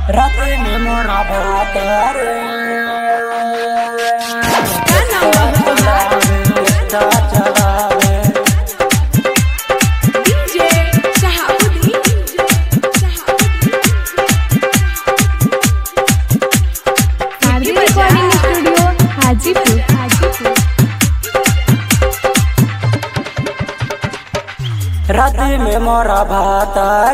रात में मोरा भातर राती में मोरा भातर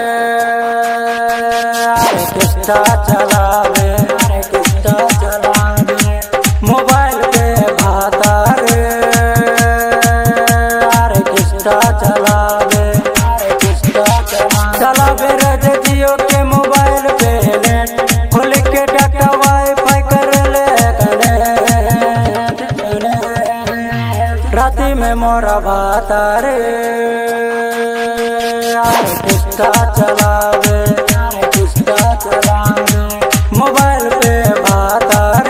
किस्ता चलावे मोबाइल पे भातर किस्ता चलावे रज जियो के मोबाइल पे नेट खोल के डाटा वाईफाई कर ले राती में मोरा भातर किस्ता चलावे मोबाइल पे भातर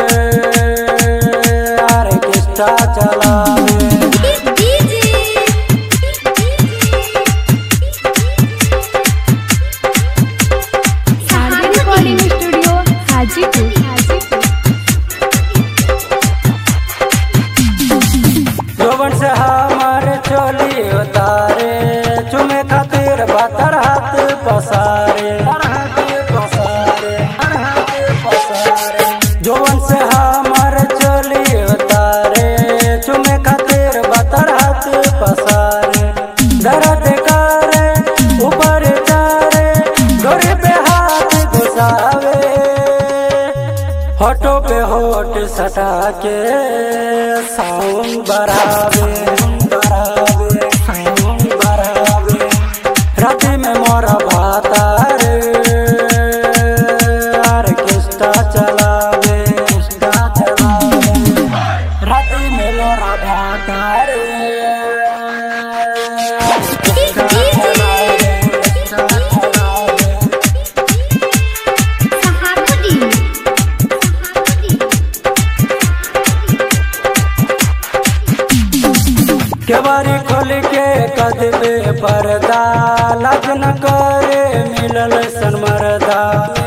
किस्ता चलावे रिकॉर्डिंग स्टूडियो हाजीपुर। जोबन से हमारे चोली उतारे चुमे खातिर बातर हाथ पसारे जोबन से हमारे चोली उतारे चुमे खातिर बातर हाथ पसारे दर्द करे ऊपर चारे गोरे पे हाथ घुसावे होठों पे होठ सटा के साउंड बरावे राती में मोरा भातर किस्ता चलावे राती में मोरा भातर केवारी खोल के कदबे पर्दा लज न करे मिलल सनमरदा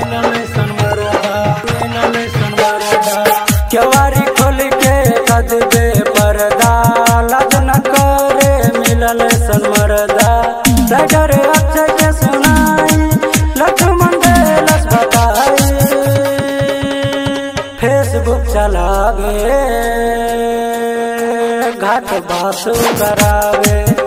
केवारी खोल के कदबे पर्दा लज न करे मिलल सनमरदा डर अक्षय के सुनाई लक्ष्मण देलस बताई फेसबुक चलावे घाट बासु करावे।